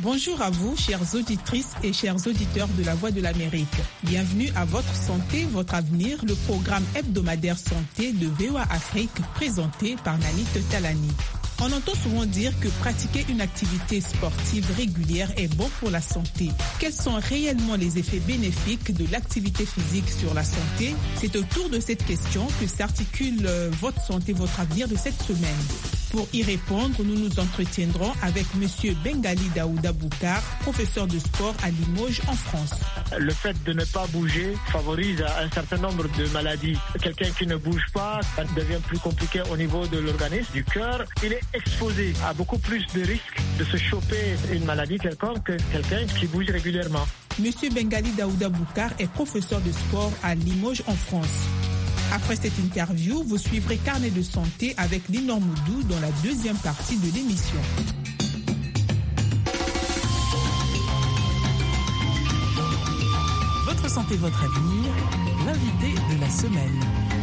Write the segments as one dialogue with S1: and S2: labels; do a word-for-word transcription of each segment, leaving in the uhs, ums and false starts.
S1: Bonjour à vous, chères auditrices et chers auditeurs de La Voix de l'Amérique. Bienvenue à Votre Santé, Votre Avenir, le programme hebdomadaire santé de V O A Afrique présenté par Nanit Talani. On entend souvent dire que pratiquer une activité sportive régulière est bon pour la santé. Quels sont réellement les effets bénéfiques de l'activité physique sur la santé? C'est autour de cette question que s'articule Votre Santé, Votre Avenir de cette semaine. Pour y répondre, nous nous entretiendrons avec M. Bengali Daouda Boukar, professeur de sport à Limoges en France.
S2: Le fait de ne pas bouger favorise un certain nombre de maladies. Quelqu'un qui ne bouge pas, ça devient plus compliqué au niveau de l'organisme, du cœur. Il est exposé à beaucoup plus de risques de se choper une maladie quelconque que quelqu'un qui bouge régulièrement.
S1: M. Bengali Daouda Boukar est professeur de sport à Limoges en France. Après cette interview, vous suivrez Carnet de santé avec Linor Moudou dans la deuxième partie de l'émission.
S3: Votre santé, votre avenir, l'invité de la semaine.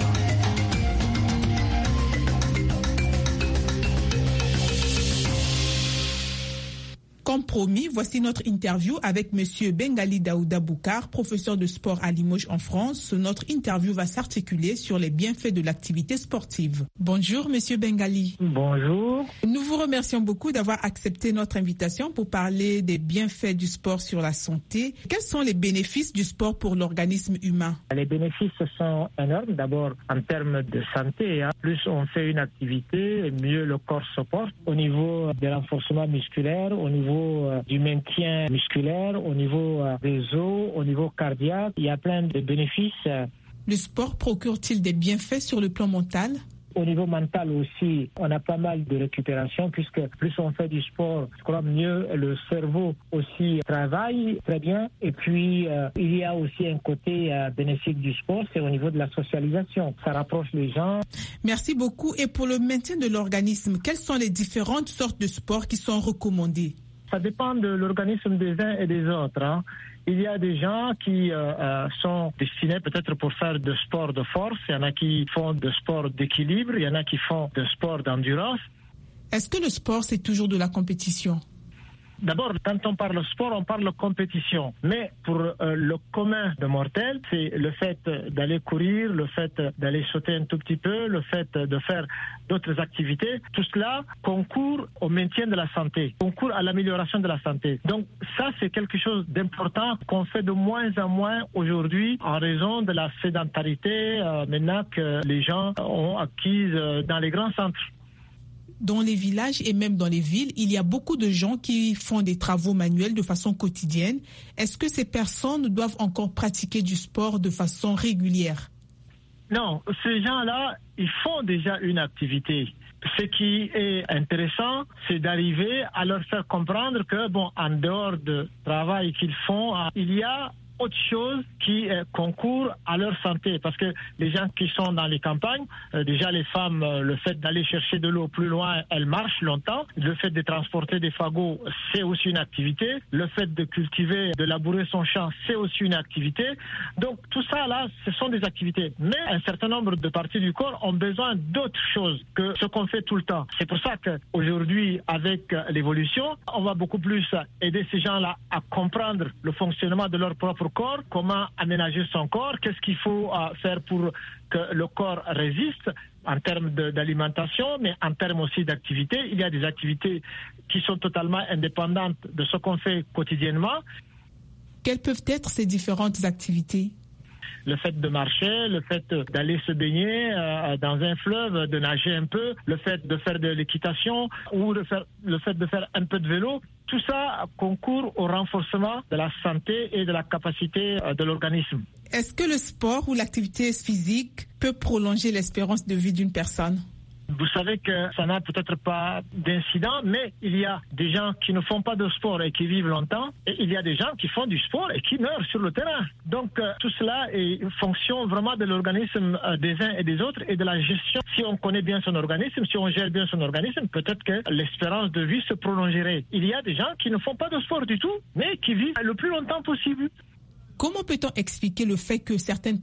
S1: Comme promis, voici notre interview avec M. Bengali Daouda Boukar, professeur de sport à Limoges en France. Notre interview va s'articuler sur les bienfaits de l'activité sportive. Bonjour M. Bengali.
S2: Bonjour.
S1: Nous vous remercions beaucoup d'avoir accepté notre invitation pour parler des bienfaits du sport sur la santé. Quels sont les bénéfices du sport pour l'organisme humain?
S2: Les bénéfices sont énormes. D'abord, en termes de santé, hein. Plus on fait une activité, mieux le corps se porte. Au niveau du renforcement musculaire, au niveau du maintien musculaire, au niveau des os, au niveau cardiaque, il y a plein de bénéfices.
S1: Le sport procure-t-il des bienfaits sur le plan mental?
S2: Au niveau mental aussi, on a pas mal de récupération puisque plus on fait du sport, je crois mieux le cerveau aussi travaille très bien. Et puis, euh, il y a aussi un côté euh, bénéfique du sport, c'est au niveau de la socialisation. Ça rapproche les gens.
S1: Merci beaucoup. Et pour le maintien de l'organisme, quelles sont les différentes sortes de sports qui sont recommandées?
S2: Ça dépend de l'organisme des uns et des autres. Hein. Il y a des gens qui euh, euh, sont destinés peut-être pour faire de sport de force. Il y en a qui font de sport d'équilibre. Il y en a qui font de sport d'endurance.
S1: Est-ce que le sport, c'est toujours de la compétition?
S2: D'abord, quand on parle sport, on parle compétition. Mais pour euh, le commun de mortels, c'est le fait d'aller courir, le fait d'aller sauter un tout petit peu, le fait de faire d'autres activités. Tout cela concourt au maintien de la santé, concourt à l'amélioration de la santé. Donc ça, c'est quelque chose d'important qu'on fait de moins en moins aujourd'hui en raison de la sédentarité euh, maintenant que les gens ont acquise euh, dans les grands centres.
S1: Dans les villages et même dans les villes, il y a beaucoup de gens qui font des travaux manuels de façon quotidienne. Est-ce que ces personnes doivent encore pratiquer du sport de façon régulière?
S2: Non, ces gens-là, ils font déjà une activité. Ce qui est intéressant, c'est d'arriver à leur faire comprendre que, bon, en dehors du travail qu'ils font, il y a autre chose qui euh, concourt à leur santé. Parce que les gens qui sont dans les campagnes, euh, déjà les femmes, euh, le fait d'aller chercher de l'eau plus loin, elles marchent longtemps. Le fait de transporter des fagots, c'est aussi une activité. Le fait de cultiver, de labourer son champ, c'est aussi une activité. Donc tout ça là, ce sont des activités. Mais un certain nombre de parties du corps ont besoin d'autres choses que ce qu'on fait tout le temps. C'est pour ça qu'aujourd'hui, avec l'évolution, on va beaucoup plus aider ces gens-là à comprendre le fonctionnement de leur propre corps, comment aménager son corps, qu'est-ce qu'il faut euh, faire pour que le corps résiste en termes de, d'alimentation, mais en termes aussi d'activité. Il y a des activités qui sont totalement indépendantes de ce qu'on fait quotidiennement.
S1: Quelles peuvent être ces différentes activités?
S2: Le fait de marcher, le fait d'aller se baigner euh, dans un fleuve, de nager un peu, le fait de faire de l'équitation ou de faire, le fait de faire un peu de vélo, tout ça concourt au renforcement de la santé et de la capacité euh, de l'organisme.
S1: Est-ce que le sport ou l'activité physique peut prolonger l'espérance de vie d'une personne?
S2: Vous savez que ça n'a peut-être pas d'incident, mais il y a des gens qui ne font pas de sport et qui vivent longtemps, et il y a des gens qui font du sport et qui meurent sur le terrain. Donc euh, tout cela est une fonction vraiment de l'organisme euh, des uns et des autres et de la gestion. Si on connaît bien son organisme, si on gère bien son organisme, peut-être que l'espérance de vie se prolongerait. Il y a des gens qui ne font pas de sport du tout, mais qui vivent le plus longtemps possible.
S1: Comment peut-on expliquer le fait que certaines